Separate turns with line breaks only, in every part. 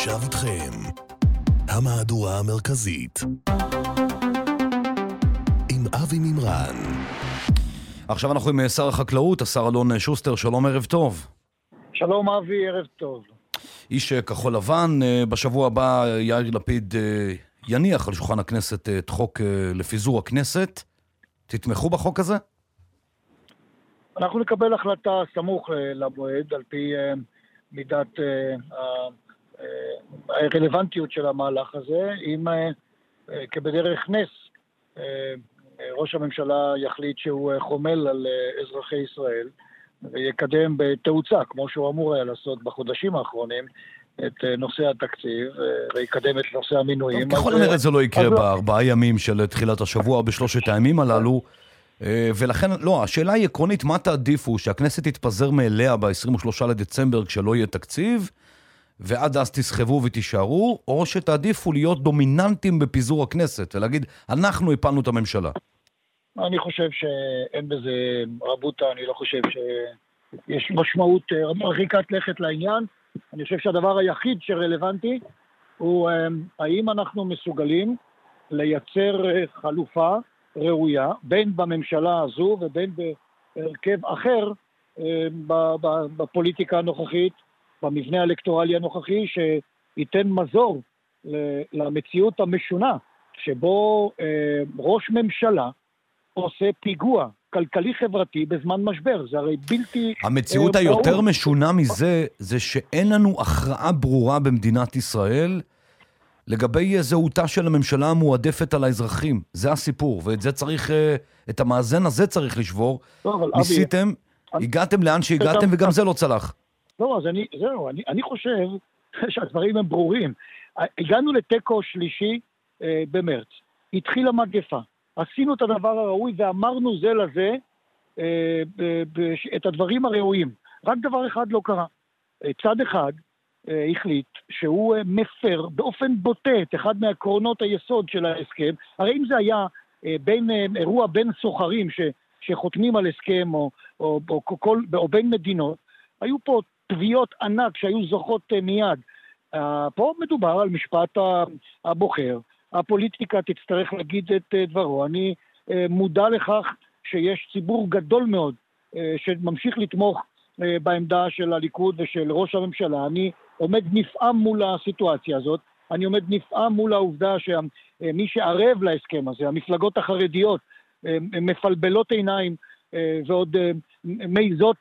עכשיו איתכם המהדורה המרכזית עם אבי מימרן.
עכשיו אנחנו עם שר החקלאות, השר אלון שוסטר. שלום, ערב טוב.
שלום אבי, ערב טוב.
איש כחול לבן, בשבוע הבא יאיר לפיד יניח על שולחן הכנסת את חוק לפיזור הכנסת. תתמכו בחוק הזה?
אנחנו נקבל החלטה סמוך למועד על פי מידת הרלוונטיות של המהלך הזה. אם כבדרך נס ראש הממשלה יחליט שהוא חומל על אזרחי ישראל ויקדם בתאוצה, כמו שהוא אמור היה לעשות בחודשים האחרונים, את נושא התקציב ויקדם את נושא המינויים.
ככל הנראה זה לא יקרה בארבעה ימים של תחילת השבוע, בשלושת הימים הללו. ולכן, לא, השאלה היא עקרונית, מה תעדיפו? שהכנסת תתפזר מאליה ב-23 לדצמבר כשלא יהיה תקציב, ועד אז תסחבו ותישארו, או שתעדיפו להיות דומיננטים בפיזור הכנסת, ולהגיד, אנחנו הפלנו את הממשלה?
אני חושב שאין בזה רבותה, אני לא חושב שיש משמעות מרחיקת לכת לעניין. אני חושב שהדבר היחיד שרלוונטי הוא האם אנחנו מסוגלים לייצר חלופה ראויה, בין בממשלה הזו ובין בהרכב אחר בפוליטיקה הנוכחית, במבנה האלקטורלי הנוכחי, שייתן מזור למציאות המשונה, שבו ראש ממשלה עושה פיגוע כלכלי-חברתי בזמן משבר. זה הרי בלתי...
המציאות היותר משונה מזה, זה שאין לנו הכרעה ברורה במדינת ישראל, לגבי זהותה של הממשלה המועדפת על האזרחים. זה הסיפור, ואת זה צריך, את המאזן הזה צריך לשבור. ניסיתם, הגעתם לאן שהגעתם, וגם זה לא צלח.
לא, אז אני חושב שהדברים הם ברורים. הגענו לטקו שלישי במרץ. התחילה מגפה. עשינו את הדבר הראוי ואמרנו זה לזה את הדברים הראויים. רק דבר אחד לא קרה. צד אחד החליט שהוא מפר באופן בוטה את אחד מעקרונות היסוד של ההסכם. הרי אם זה היה אירוע בין סוחרים שחותמים על הסכם או בין מדינות, היו פה תביעות ענק שהיו זוכות מיד. פה מדובר על משפט הבוחר. הפוליטיקה תצטרך להגיד את דברו. אני מודע לכך שיש ציבור גדול מאוד שממשיך לתמוך בעמדה של הליכוד ושל ראש הממשלה. אני עומד נפעם מול הסיטואציה הזאת. אני עומד נפעם מול העובדה שמי שערב להסכם הזה, המפלגות החרדיות, מפלבלות עיניים ועוד מעיזות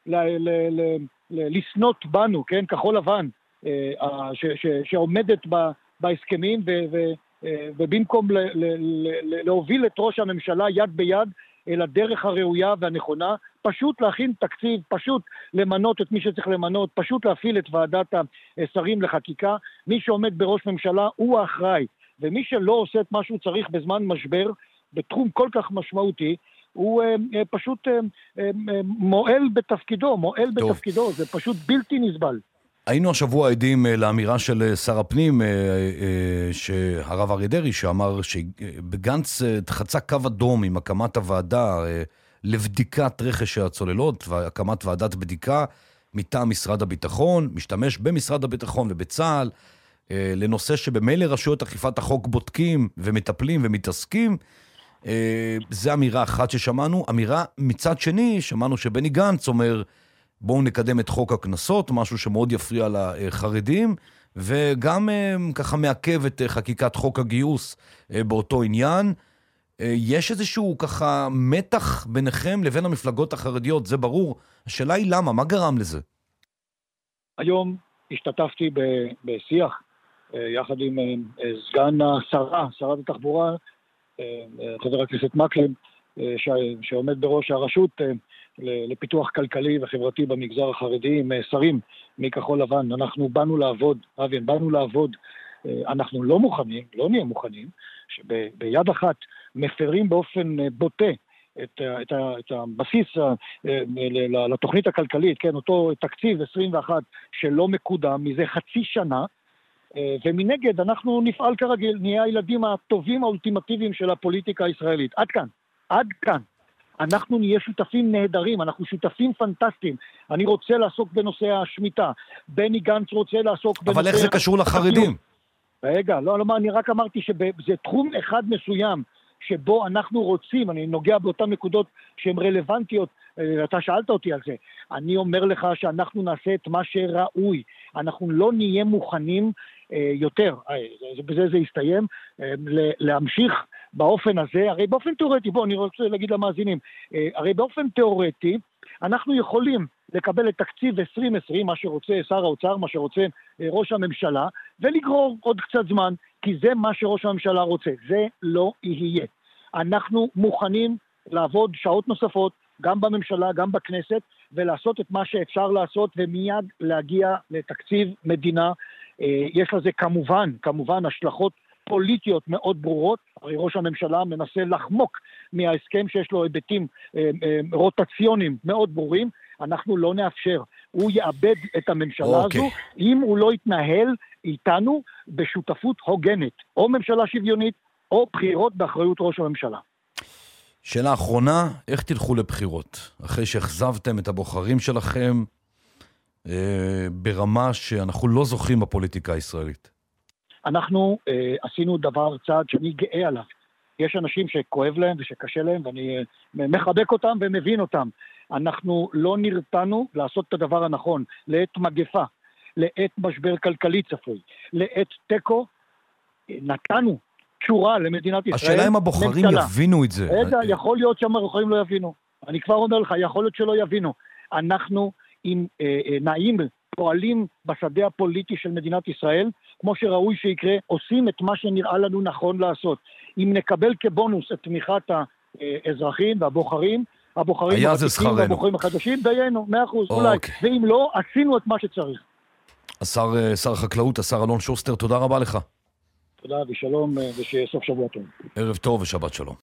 לסנות בנו, כן, כחול לבן, שעומדת בהסכמים ובמקום להוביל את ראש הממשלה יד ביד אל הדרך הראויה והנכונה, פשוט להכין תקציב, פשוט למנות את מי שצריך למנות, פשוט להפעיל את ועדת השרים לחקיקה. מי שעומד בראש ממשלה הוא האחראי, ומי שלא עושה את מה שהוא צריך בזמן משבר, בתחום כל כך משמעותי, הוא פשוט מועל בתפקידו, זה פשוט בלתי נסבל.
היינו השבוע עדים לאמירה של שר הפנים, שהרב אריה דרעי, שאמר שבגנץ חצה קו אדום עם הקמת הוועדה לבדיקת רכש הצוללות, והקמת ועדת בדיקה מטעם משרד הביטחון, משתמש במשרד הביטחון ובצה"ל, לנושא שבמילא רשויות אכיפת החוק בודקים ומטפלים ומתעסקים. זה אמירה אחת ששמענו. אמירה מצד שני, שמענו שבני גנץ אומר, בואו נקדם את חוק הכנסות, משהו שמאוד יפריע לחרדים, וגם ככה מעכב את חקיקת חוק הגיוס באותו עניין. יש איזשהו ככה מתח ביניכם לבין המפלגות החרדיות, זה ברור. השאלה היא למה, מה גרם לזה?
היום השתתפתי בשיח יחד עם סגן שרת התחבורה, חבר הכנסת מקלב, שעומד בראש הרשות לפיתוח כלכלי וחברתי במגזר החרדי, עם שרים מכחול לבן. אנחנו באנו לעבוד, אבי, באנו לעבוד. אנחנו לא מוכנים, לא נהיה מוכנים, שביד אחת מפרים באופן בוטה את הבסיס לתוכנית הכלכלית, כן, אותו תקציב 21 שלא מקודם מזה חצי שנה, ומנגד אנחנו נפעל כרגיל, נהיה הילדים הטובים האולטימטיביים של הפוליטיקה הישראלית. עד כאן. אנחנו נהיה שותפים נהדרים, אנחנו שותפים פנטסטיים. אני רוצה לעסוק בנושא השמיטה, בני גנץ רוצה לעסוק בנושא...
אבל איך זה קשור לחרדים?
רגע, אני רק אמרתי שזה תחום אחד מסוים, שבו אנחנו רוצים, אני נוגע באותן נקודות שהן רלוונטיות, אתה שאלת אותי על זה, אני אומר לך שאנחנו נעשה את מה שראוי, אנחנו לא נהיה מוכנים יותר, בזה זה יסתיים, להמשיך באופן הזה, הרי באופן תיאורטי, אני רוצה להגיד למאזינים, הרי באופן תיאורטי, אנחנו יכולים לקבל את תקציב 2020, מה שרוצה שר האוצר, מה שרוצה ראש הממשלה, ולגרור עוד קצת זמן, כי זה מה שראש הממשלה רוצה, זה לא יהיה. אנחנו מוכנים לעבוד שעות נוספות, גם בממשלה, גם בכנסת, ולעשות את מה שאפשר לעשות, ומיד להגיע לתקציב מדינה. יש לזה כמובן השלכות פוליטיות מאוד ברורות, הרי ראש הממשלה מנסה לחמוק מההסכם שיש לו היבטים רוטציוניים מאוד ברורים, אנחנו לא נאפשר, הוא יאבד את הממשלה הזו, אם הוא לא יתנהל איתנו בשותפות הוגנת, או ממשלה שוויונית, או בחירות באחריות ראש הממשלה.
שאלה אחרונה, איך תלכו לבחירות? אחרי שהחזבתם את הבוחרים שלכם, ברמה שאנחנו לא זוכרים בפוליטיקה הישראלית.
אנחנו עשינו צעד שאני גאה עליו. יש אנשים שכואב להם ושקשה להם, ואני מחבק אותם ומבין אותם. אנחנו לא נרתנו לעשות את הדבר הנכון, לעת מגפה, לעת משבר כלכלי צפוי, לעת טקו, נתנו תשורה למדינת ישראל.
השאלה אם הבוחרים יבינו את זה.
רגע, יכול להיות שהבוחרים לא יבינו. אני כבר אומר לך, יכול להיות שלא יבינו. אנחנו עם נעים פועלים בשדה הפוליטי של מדינת ישראל, כמו שראוי שיקרה, עושים את מה שנראה לנו נכון לעשות. אם נקבל כבונוס את תמיכת האזרחים והבוחרים, הבוחרים הוותיקים והבוחרים החדשים, דיינו, 100%, אולי. ואם לא, עשינו את מה שצריך.
שר החקלאות, השר אלון שוסטר, תודה רבה לך.
תודה ושלום, ושיהיה סוף שבוע טוב.
ערב טוב ושבת שלום.